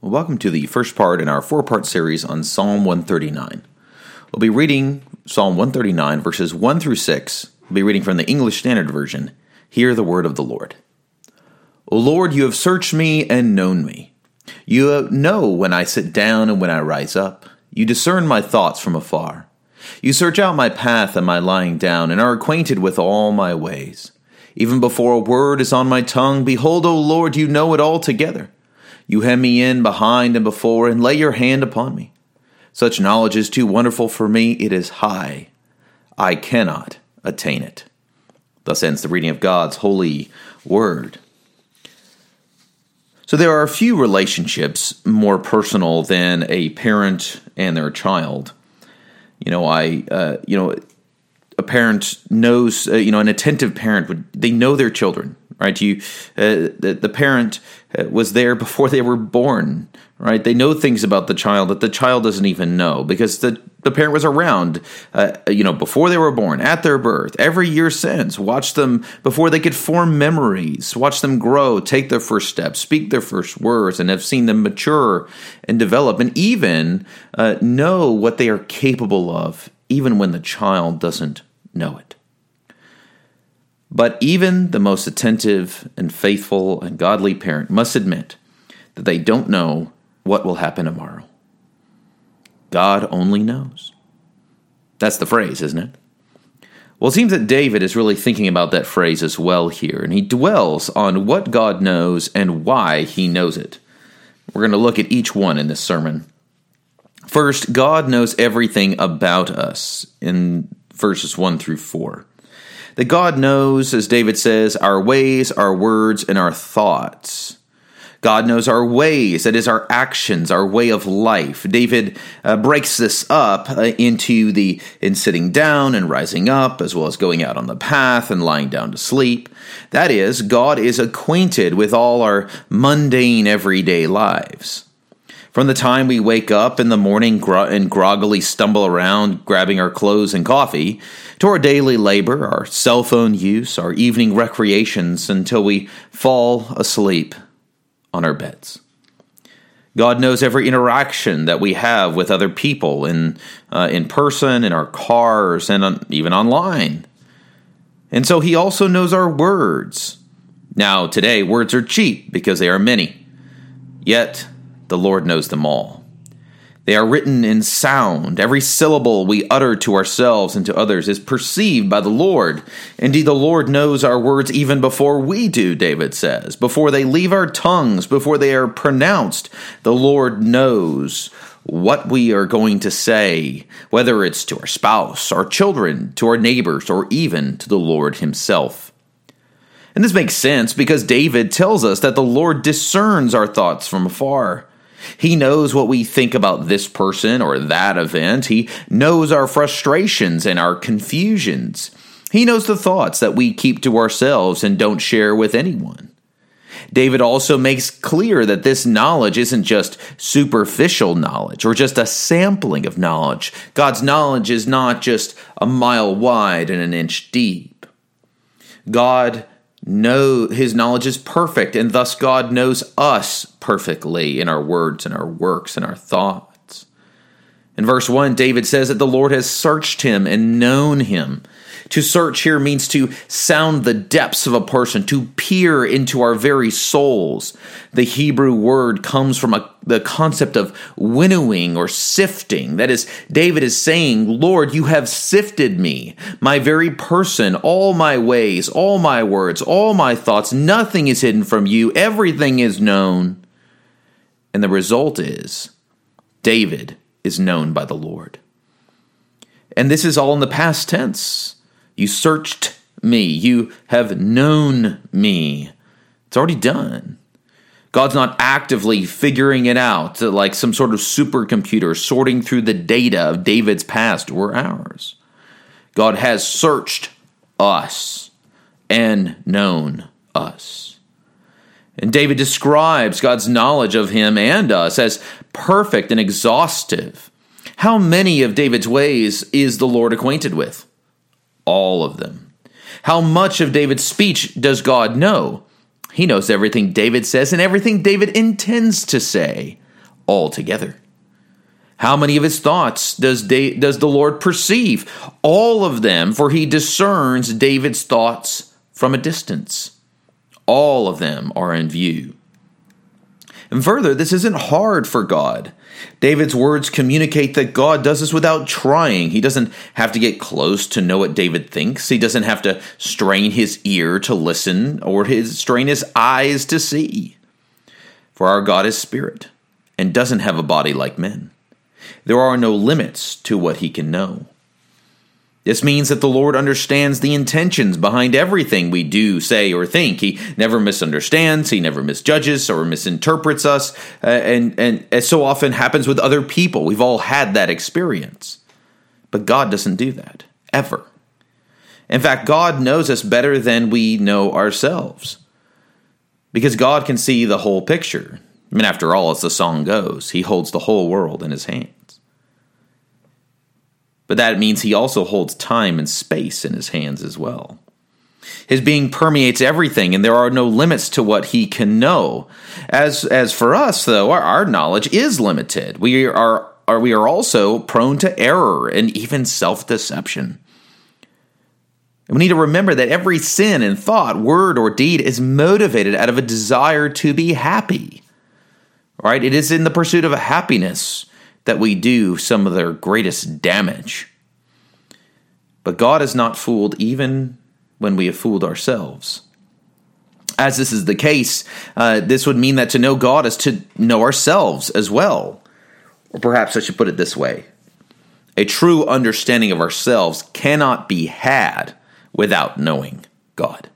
Welcome to the first part in our four-part series on Psalm 139. We'll be reading Psalm 139, verses 1 through 6. We'll be reading from the English Standard Version. Hear the word of the Lord. O Lord, you have searched me and known me. You know when I sit down and when I rise up. You discern my thoughts from afar. You search out my path and my lying down, and are acquainted with all my ways. Even before a word is on my tongue, behold, O Lord, you know it altogether. You hem me in behind and before, and lay your hand upon me. Such knowledge is too wonderful for me, it is high. I cannot attain it. Thus ends the reading of God's holy word. So there are a few relationships more personal than a parent and their child. A parent knows, an attentive parent they know their children, right? The parent was there before they were born, right? They know things about the child that the child doesn't even know because the parent was around, before they were born, at their birth, every year since. Watch them before they could form memories, watch them grow, take their first steps, speak their first words, and have seen them mature and develop, and even know what they are capable of, even when the child doesn't know it. But even the most attentive and faithful and godly parent must admit that they don't know what will happen tomorrow. God only knows. That's the phrase, isn't it? Well, it seems that David is really thinking about that phrase as well here, and he dwells on what God knows and why he knows it. We're going to look at each one in this sermon. First, God knows everything about us in verses 1 through 4. That God knows, as David says, our ways, our words, and our thoughts. God knows our ways, that is our actions, our way of life. David breaks this up in sitting down and rising up, as well as going out on the path and lying down to sleep. That is, God is acquainted with all our mundane everyday lives. From the time we wake up in the morning and groggily stumble around grabbing our clothes and coffee, to our daily labor, our cell phone use, our evening recreations, until we fall asleep on our beds. God knows every interaction that we have with other people in person, in our cars, and even online. And so he also knows our words. Now, today, words are cheap because they are many. Yet, the Lord knows them all. They are written in sound. Every syllable we utter to ourselves and to others is perceived by the Lord. Indeed, the Lord knows our words even before we do, David says. Before they leave our tongues, before they are pronounced, the Lord knows what we are going to say, whether it's to our spouse, our children, to our neighbors, or even to the Lord himself. And this makes sense because David tells us that the Lord discerns our thoughts from afar. He knows what we think about this person or that event. He knows our frustrations and our confusions. He knows the thoughts that we keep to ourselves and don't share with anyone. David also makes clear that this knowledge isn't just superficial knowledge or just a sampling of knowledge. God's knowledge is not just a mile wide and an inch deep. His knowledge is perfect, and thus God knows us perfectly in our words and our works and our thoughts. In verse 1, David says that the Lord has searched him and known him. To search here means to sound the depths of a person, to peer into our very souls. The Hebrew word comes from the concept of winnowing or sifting. That is, David is saying, Lord, you have sifted me, my very person, all my ways, all my words, all my thoughts. Nothing is hidden from you. Everything is known. And the result is, David is known by the Lord. And this is all in the past tense. You searched me. You have known me. It's already done. God's not actively figuring it out like some sort of supercomputer sorting through the data of David's past or ours. God has searched us and known us. And David describes God's knowledge of him and us as perfect and exhaustive. How many of David's ways is the Lord acquainted with? All of them. How much of David's speech does God know? He knows everything David says and everything David intends to say. altogether. How many of his thoughts does the Lord perceive? All of them, for he discerns David's thoughts from a distance. All of them are in view. And further, this isn't hard for God. David's words communicate that God does this without trying. He doesn't have to get close to know what David thinks. He doesn't have to strain his ear to listen or strain his eyes to see. For our God is spirit and doesn't have a body like men. There are no limits to what he can know. This means that the Lord understands the intentions behind everything we do, say, or think. He never misunderstands, he never misjudges or misinterprets us, and as so often happens with other people. We've all had that experience. But God doesn't do that, ever. In fact, God knows us better than we know ourselves, because God can see the whole picture. I mean, after all, as the song goes, he holds the whole world in his hands. But that means he also holds time and space in his hands as well. His being permeates everything, and there are no limits to what he can know. As for us, though, our knowledge is limited. We are also prone to error and even self-deception. And we need to remember that every sin in thought, word, or deed is motivated out of a desire to be happy. Right? It is in the pursuit of happiness that we do some of their greatest damage. But God is not fooled even when we have fooled ourselves. As this is the case, this would mean that to know God is to know ourselves as well. Or perhaps I should put it this way. A true understanding of ourselves cannot be had without knowing God.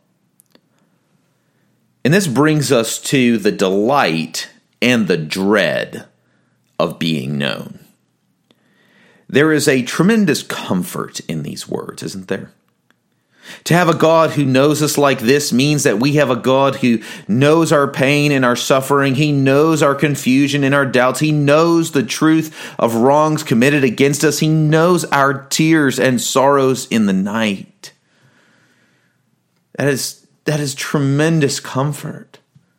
And this brings us to the delight and the dread of being known. There is a tremendous comfort in these words, isn't there? To have a God who knows us like this means that we have a God who knows our pain and our suffering. He knows our confusion and our doubts. He knows the truth of wrongs committed against us. He knows our tears and sorrows in the night. That is tremendous comfort.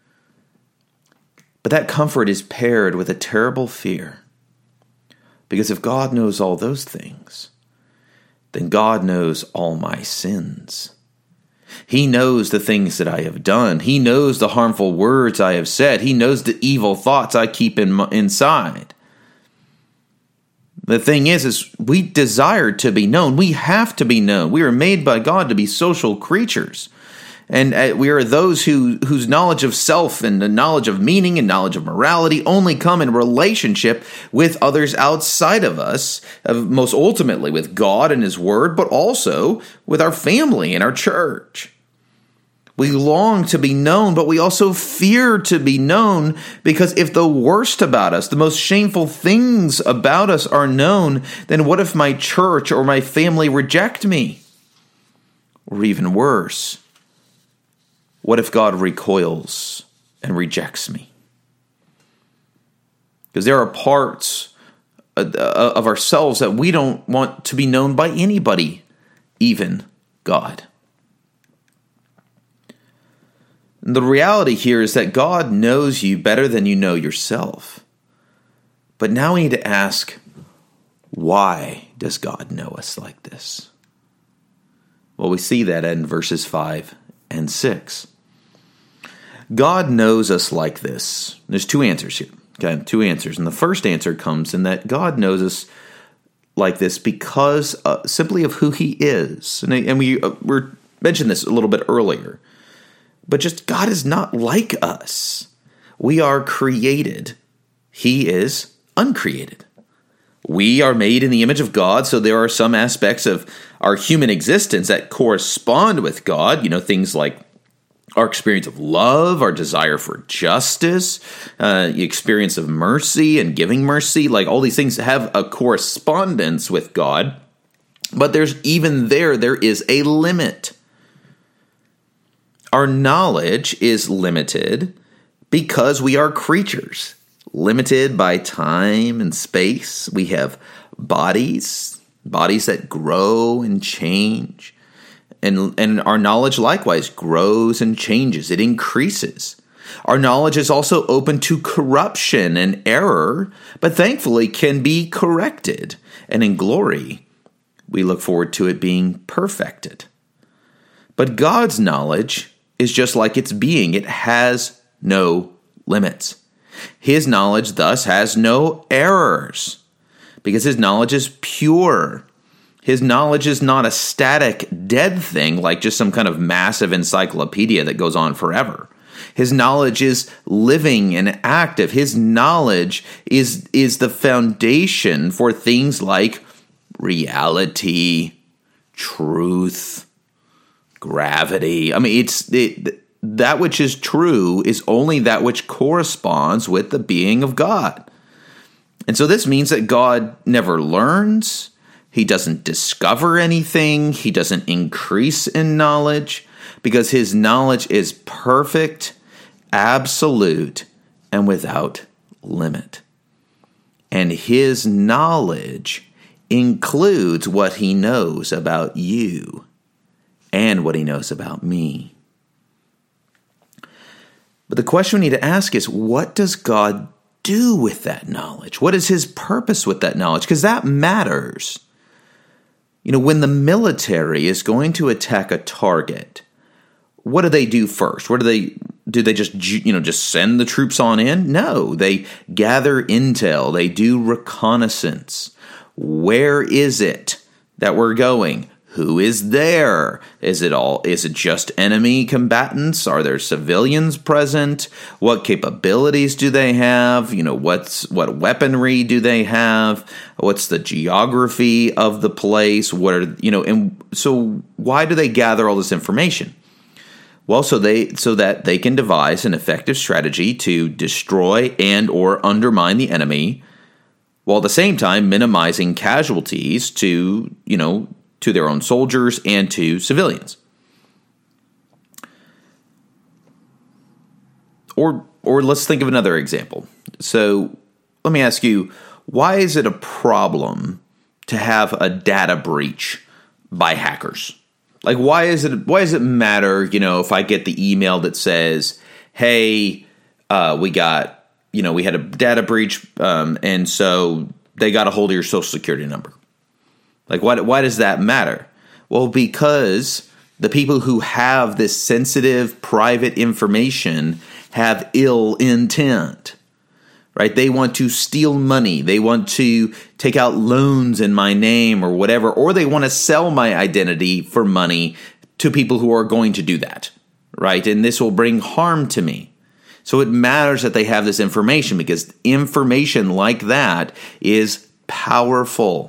But that comfort is paired with a terrible fear. Because if God knows all those things, then God knows all my sins. He knows the things that I have done. He knows the harmful words I have said. He knows the evil thoughts I keep inside. The thing is we desire to be known. We have to be known. We are made by God to be social creatures. And we are those whose knowledge of self and the knowledge of meaning and knowledge of morality only come in relationship with others outside of us, most ultimately with God and His Word, but also with our family and our church. We long to be known, but we also fear to be known, because if the worst about us, the most shameful things about us are known, then what if my church or my family reject me? Or even worse, what if God recoils and rejects me? Because there are parts of ourselves that we don't want to be known by anybody, even God. And the reality here is that God knows you better than you know yourself. But now we need to ask, why does God know us like this? Well, we see that in verses 5 and 6. God knows us like this. There's two answers here. Okay, two answers. And the first answer comes in that God knows us like this because simply of who He is. And we mentioned this a little bit earlier. But just God is not like us. We are created. He is uncreated. We are made in the image of God, so there are some aspects of our human existence that correspond with God. You know, things like our experience of love, our desire for justice, the experience of mercy and giving mercy, like all these things have a correspondence with God. But there is a limit. Our knowledge is limited because we are creatures, limited by time and space. We have bodies that grow and change. And our knowledge likewise grows and changes. It increases. Our knowledge is also open to corruption and error, but thankfully can be corrected. And in glory, we look forward to it being perfected. But God's knowledge is just like its being. It has no limits. His knowledge thus has no errors because his knowledge is pure. His knowledge is not a static, dead thing like just some kind of massive encyclopedia that goes on forever. His knowledge is living and active. His knowledge is the foundation for things like reality, truth, gravity. I mean, that which is true is only that which corresponds with the being of God. And so this means that God never learns. He doesn't discover anything. He doesn't increase in knowledge because his knowledge is perfect, absolute, and without limit. And his knowledge includes what he knows about you and what he knows about me. But the question we need to ask is, what does God do with that knowledge? What is his purpose with that knowledge? Because that matters. You know, when the military is going to attack a target, what do they do first? Do they just send the troops on in? No, they gather intel. They do reconnaissance. Where is it that we're going? Who is there? Is it just enemy combatants? Are there civilians present? What capabilities do they have? You know, what weaponry do they have? What's the geography of the place? And so why do they gather all this information? Well, so that they can devise an effective strategy to destroy and or undermine the enemy, while at the same time minimizing casualties to their own soldiers and to civilians. Or let's think of another example. So let me ask you, why is it a problem to have a data breach by hackers? Like, why does it matter, if I get the email that says, hey, we had a data breach, and so they got a hold of your social security number. Like, why does that matter? Well, because the people who have this sensitive, private information have ill intent, right? They want to steal money. They want to take out loans in my name or whatever, or they want to sell my identity for money to people who are going to do that, right? And this will bring harm to me. So it matters that they have this information because information like that is powerful.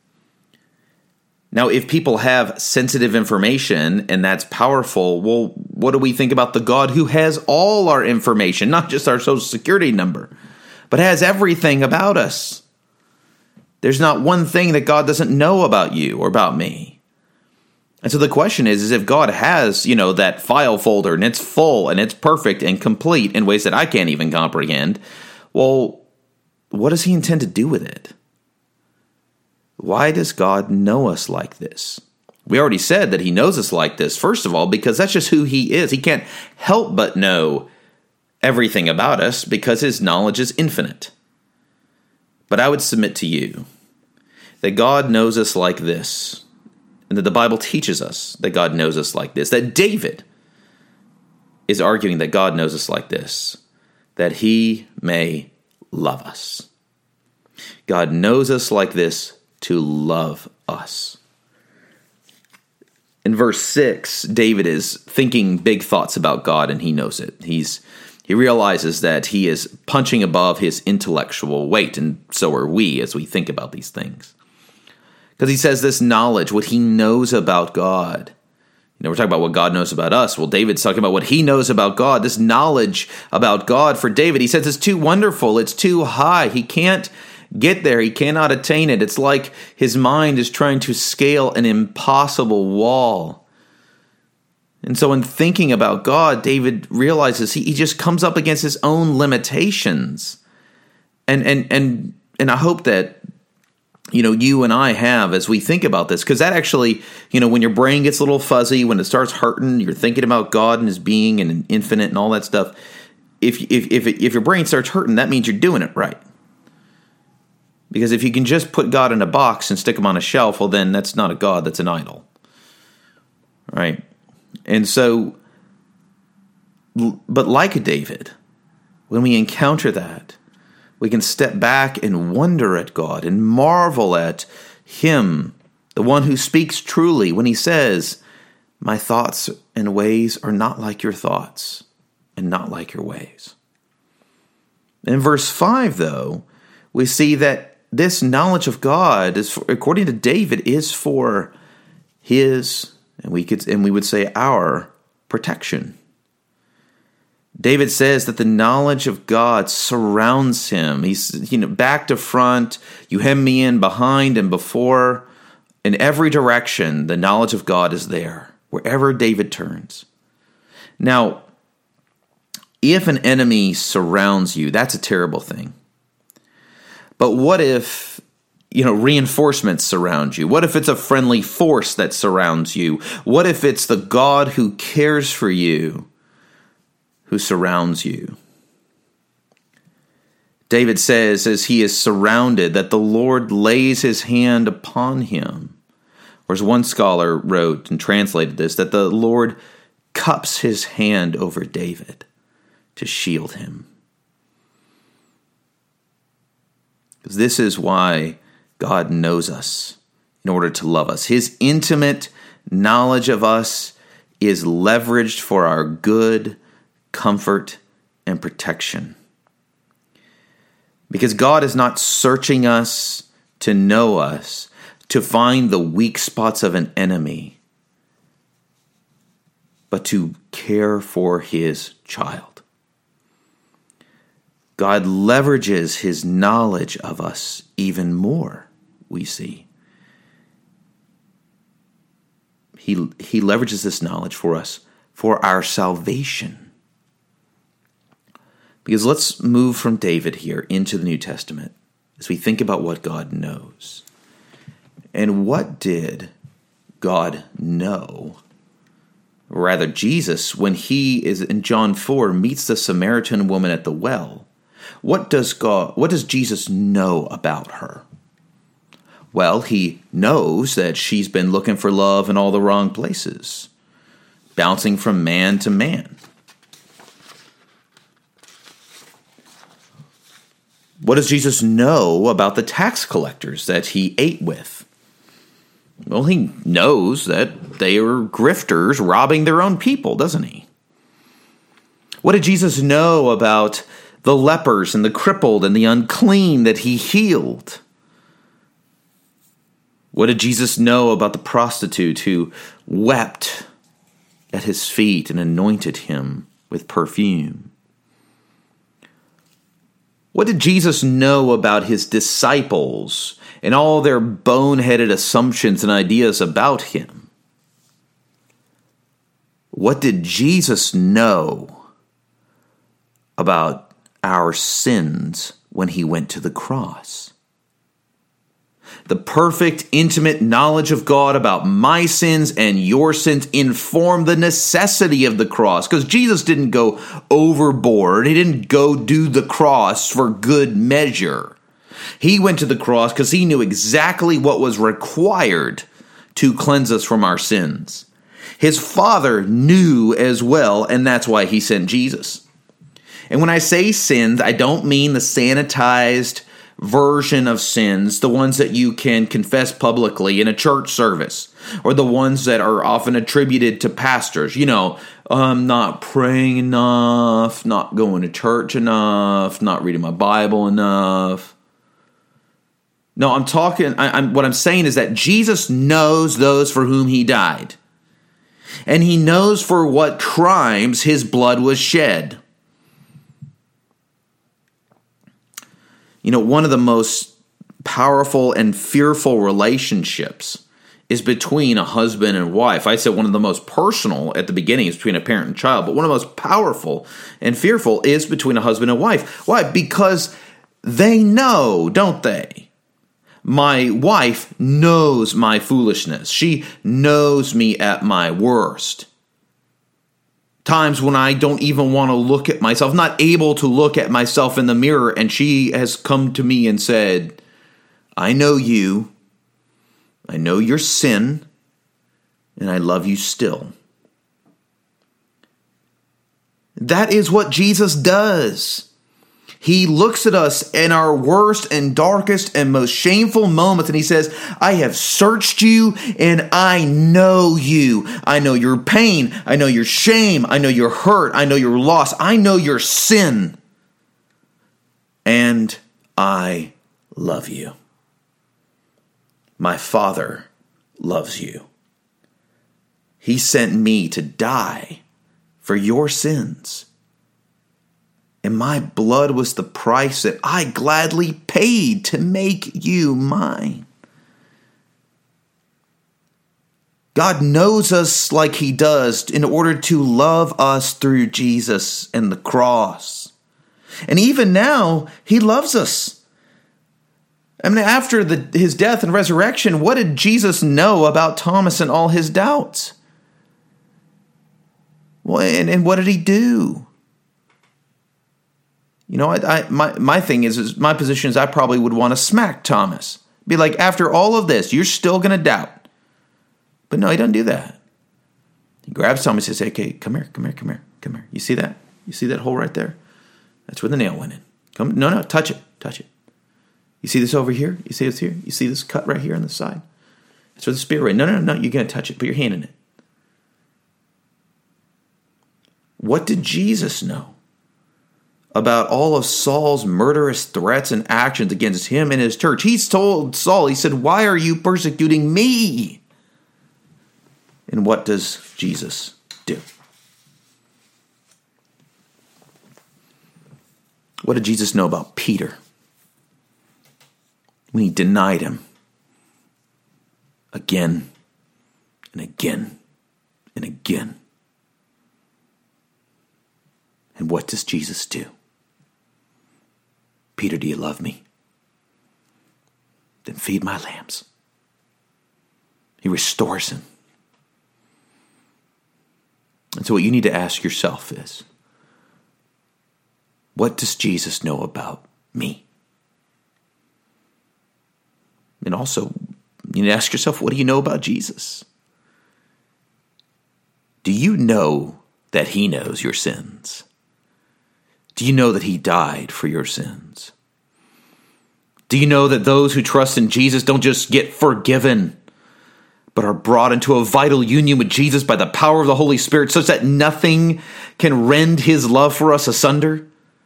Now, if people have sensitive information and that's powerful, well, what do we think about the God who has all our information, not just our social security number, but has everything about us? There's not one thing that God doesn't know about you or about me. And so the question is if God has, that file folder and it's full and it's perfect and complete in ways that I can't even comprehend, well, what does he intend to do with it? Why does God know us like this? We already said that he knows us like this, first of all, because that's just who he is. He can't help but know everything about us because his knowledge is infinite. But I would submit to you that God knows us like this, and that the Bible teaches us that God knows us like this, that David is arguing that God knows us like this, that he may love us. God knows us like this to love us. In verse 6, David is thinking big thoughts about God, and he knows it. He realizes that he is punching above his intellectual weight, and so are we as we think about these things. Because he says this knowledge, what he knows about God. We're talking about what God knows about us. Well, David's talking about what he knows about God. This knowledge about God for David, he says it's too wonderful. It's too high. He can't get there. He cannot attain it. It's like his mind is trying to scale an impossible wall. And so in thinking about God, David realizes he just comes up against his own limitations. And I hope that, you and I have as we think about this, because that actually, when your brain gets a little fuzzy, when it starts hurting, you're thinking about God and his being and infinite and all that stuff. if your brain starts hurting, that means you're doing it right. Because if you can just put God in a box and stick him on a shelf, well, then that's not a God, that's an idol. Right? And so, but like David, when we encounter that, we can step back and wonder at God and marvel at him, the one who speaks truly when he says, my thoughts and ways are not like your thoughts and not like your ways. In verse 5, though, we see that this knowledge of God, is, according to David, is for his, and we would say our, protection. David says that the knowledge of God surrounds him. He's, back to front. You hem me in behind and before. In every direction, the knowledge of God is there, wherever David turns. Now, if an enemy surrounds you, that's a terrible thing. But what if, reinforcements surround you? What if it's a friendly force that surrounds you? What if it's the God who cares for you who surrounds you? David says, as he is surrounded, that the Lord lays his hand upon him. Or as one scholar wrote and translated this, that the Lord cups his hand over David to shield him. Because this is why God knows us in order to love us. His intimate knowledge of us is leveraged for our good, comfort, and protection. Because God is not searching us to know us, to find the weak spots of an enemy, but to care for his child. God leverages his knowledge of us even more, we see. He leverages this knowledge for us, for our salvation. Because let's move from David here into the New Testament as we think about what God knows. And what did God know? Or rather, Jesus, when he is in John 4, meets the Samaritan woman at the well. What does Jesus know about her? Well, he knows that she's been looking for love in all the wrong places, bouncing from man to man. What does Jesus know about the tax collectors that he ate with? Well, he knows that they are grifters robbing their own people, doesn't he? What did Jesus know about the lepers and the crippled and the unclean that he healed? What did Jesus know about the prostitute who wept at his feet and anointed him with perfume? What did Jesus know about his disciples and all their boneheaded assumptions and ideas about him? What did Jesus know about our sins when he went to the cross? The perfect, intimate knowledge of God about my sins and your sins informed the necessity of the cross. Because Jesus didn't go overboard. He didn't go do the cross for good measure. He went to the cross because he knew exactly what was required to cleanse us from our sins. His Father knew as well, and that's why he sent Jesus. And when I say sins, I don't mean the sanitized version of sins, the ones that you can confess publicly in a church service, or the ones that are often attributed to pastors. I'm not praying enough, not going to church enough, not reading my Bible enough. No, what I'm saying is that Jesus knows those for whom he died. And he knows for what crimes his blood was shed. One of the most powerful and fearful relationships is between a husband and wife. I said one of the most personal at the beginning is between a parent and child, but one of the most powerful and fearful is between a husband and wife. Why? Because they know, don't they? My wife knows my foolishness. She knows me at my worst. times when I don't even want to look at myself, not able to look at myself in the mirror, and she has come to me and said, I know you, I know your sin, and I love you still. That is what Jesus does. He looks at us in our worst and darkest and most shameful moments, and he says, I have searched you and I know you. I know your pain. I know your shame. I know your hurt. I know your loss. I know your sin. And I love you. My Father loves you. He sent me to die for your sins. And my blood was the price that I gladly paid to make you mine. God knows us like he does in order to love us through Jesus and the cross. And even now, he loves us. I mean, after his death and resurrection, what did Jesus know about Thomas and all his doubts? Well, and what did he do? You know, my thing is my position is I probably would want to smack Thomas. Be like, after all of this, you're still going to doubt. But no, he doesn't do that. He grabs Thomas and says, okay, come here. You see that? You see that hole right there? That's where the nail went in. No, touch it. You see this over here? You see this here? You see this cut right here on the side? That's where the spear went. No, you're going to touch it. Put your hand in it. What did Jesus know about all of Saul's murderous threats and actions against him and his church? He's told Saul, he said, why are you persecuting me? And what does Jesus do? What did Jesus know about Peter when he denied him again and again and again? And what does Jesus do? Peter, do you love me? Then feed my lambs. He restores him. And so what you need to ask yourself is, what does Jesus know about me? And also, you need to ask yourself, what do you know about Jesus? Do you know that he knows your sins? Do you know that he died for your sins? Do you know that those who trust in Jesus don't just get forgiven, but are brought into a vital union with Jesus by the power of the Holy Spirit such that nothing can rend his love for us asunder?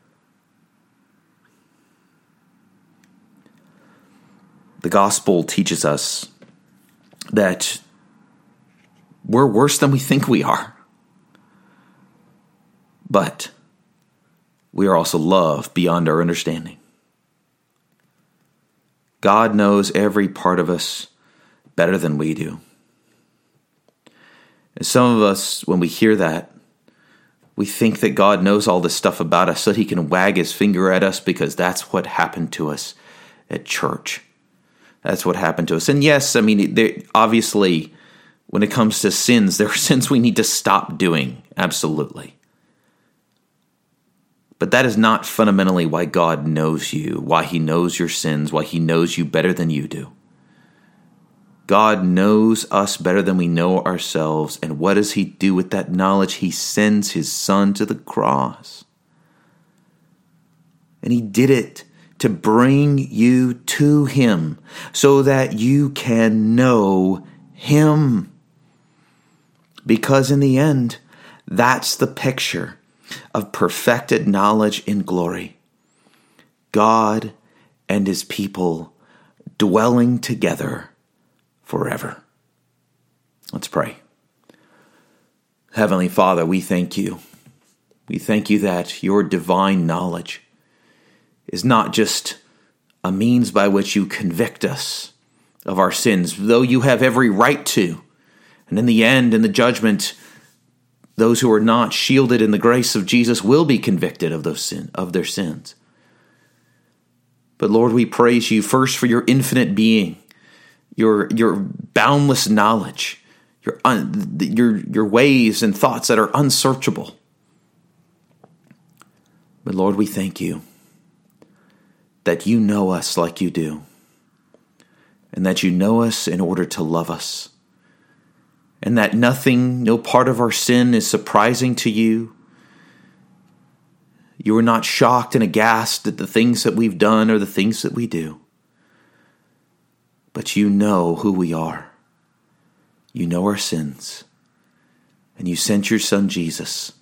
The gospel teaches us that we're worse than we think we are. But we are also loved beyond our understanding. God knows every part of us better than we do. And some of us, when we hear that, we think that God knows all this stuff about us so that he can wag his finger at us because that's what happened to us at church. That's what happened to us. And yes, I mean, obviously, when it comes to sins, there are sins we need to stop doing. Absolutely. But that is not fundamentally why God knows you, why he knows your sins, why he knows you better than you do. God knows us better than we know ourselves. And what does he do with that knowledge? He sends his son to the cross. And he did it to bring you to him so that you can know him. Because in the end, that's the picture of perfected knowledge in glory. God and his people dwelling together forever. Let's pray. Heavenly Father, we thank you. We thank you that your divine knowledge is not just a means by which you convict us of our sins, though you have every right to. And in the end, in the judgment, those who are not shielded in the grace of Jesus will be convicted of their sins. But Lord, we praise you first for your infinite being, your boundless knowledge, your ways and thoughts that are unsearchable. But Lord, we thank you that you know us like you do, and that you know us in order to love us, and that no part of our sin is surprising to you. You are not shocked and aghast at the things that we've done or the things that we do. But you know who we are. You know our sins. And you sent your Son Jesus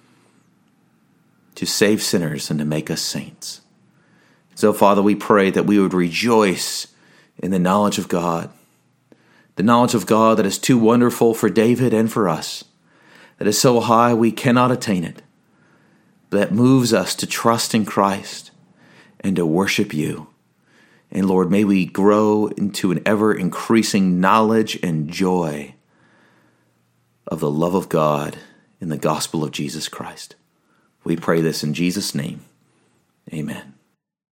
to save sinners and to make us saints. So, Father, we pray that we would rejoice in the knowledge of God. The knowledge of God that is too wonderful for David and for us. That is so high we cannot attain it. That moves us to trust in Christ and to worship you. And Lord, may we grow into an ever-increasing knowledge and joy of the love of God in the gospel of Jesus Christ. We pray this in Jesus' name. Amen.